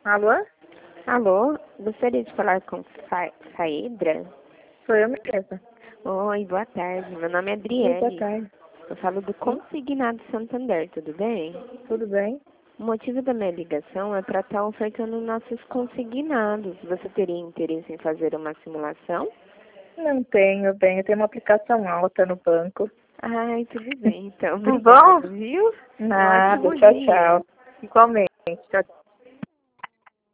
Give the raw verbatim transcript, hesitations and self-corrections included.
Alô? Alô, gostaria de falar com Sa Saedra? Sou eu mesma. Oi, boa tarde. Meu nome é Oi, boa Adriele. tarde. Eu falo do Sim, Consignado Santander, tudo bem? tudo bem? O motivo da minha ligação é para estar ofertando nossos consignados. Você teria interesse em fazer uma simulação? Não tenho, bem. Eu tenho uma aplicação alta no banco. Ai, tudo bem, então. Tá bom? Obrigada, viu? Um Nada. ótimo Tchau, dia. tchau. Igualmente. Tchau,